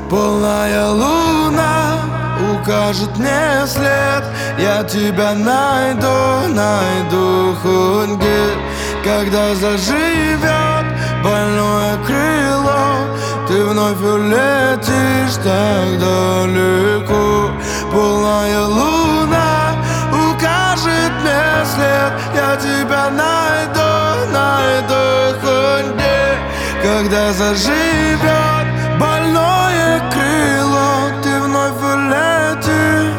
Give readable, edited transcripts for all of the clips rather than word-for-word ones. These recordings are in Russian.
Полная луна укажет мне след. Я тебя найду хоть где. Когда заживет больное крыло, ты вновь улетишь так далеко. Полная луна укажет мне след. Я тебя найду хоть где. Когда заживет больное крыло, ты вновь улетишь.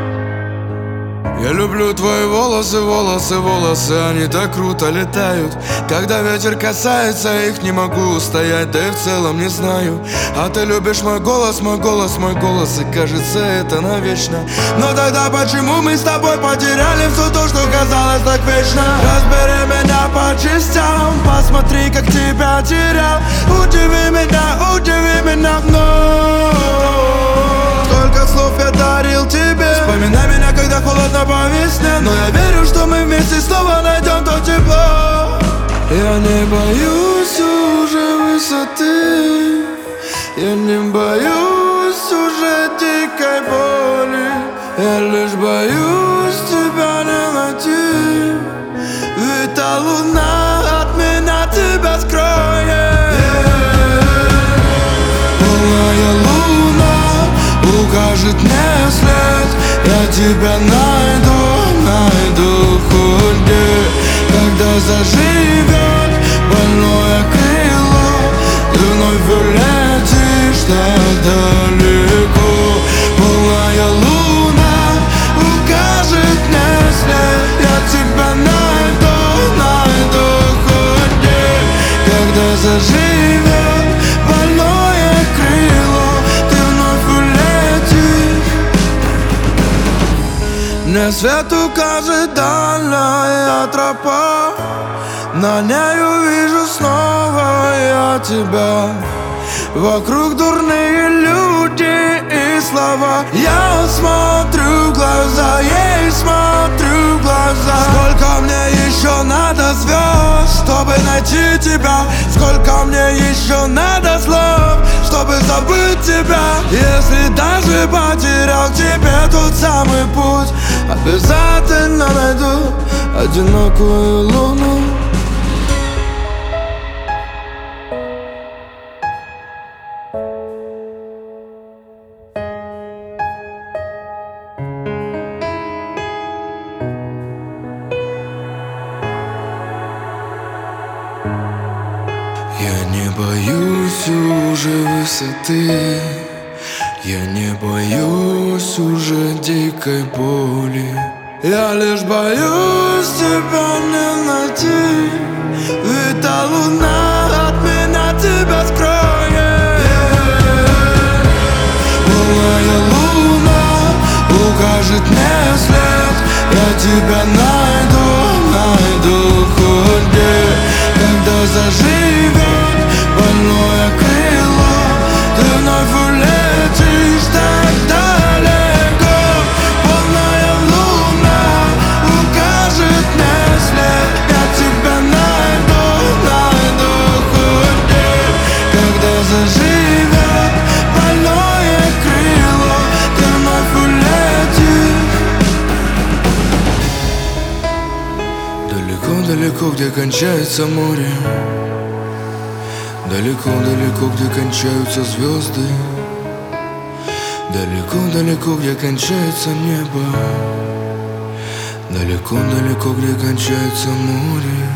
Я люблю твои волосы, они так круто летают. Когда ветер касается их, не могу устоять, да и в целом не знаю. А ты любишь мой голос, и кажется это навечно. Но тогда почему мы с тобой потеряли все то, что казалось так вечно? Разбери меня по частям, посмотри, как тебя терял. Удиви меня вновь. Сколько слов я дарил тебе. Вспоминай меня, когда холодно по весне. Но я верю, что мы вместе снова найдем то тепло. Я не боюсь уже высоты. Я не боюсь уже дикой боли. Я лишь боюсь тебя не найти. Ведь та луна от меня тебя скроет. Полная луна укажет мне след. Я тебя найду хоть где. Когда заживет больное крыло, ты вновь улетишь так далеко. Полная луна укажет мне след. Я тебя найду хоть где. Когда заживет больное крыло, ты вновь улетишь. Мне свет укажет дальняя тропа. На ней увижу снова я тебя. Вокруг дурные люди и слова. Я смотрю в глаза, ей смотрю в глаза. Сколько мне еще надо звезд, чтобы найти тебя? Сколько мне еще надо слов, чтобы забыть тебя? Если даже потерял тебе тот самый путь, обязательно найду одинокую луну. Я не боюсь уже высоты. Я не боюсь уже дикой боли. Я лишь боюсь тебя не найти. Ведь та луна от меня тебя скроет. Полная луна укажет мне след. Я тебя найду хоть где. Когда заживет больное крыло, ты вновь улетишь так далеко. Полная луна укажет мне след. Я тебя найду хоть где. Когда заживет больное крыло, ты вновь улетишь. Далеко, где кончается море. Далеко, где кончаются звезды. Далеко, где кончается небо. Далеко, где кончается море.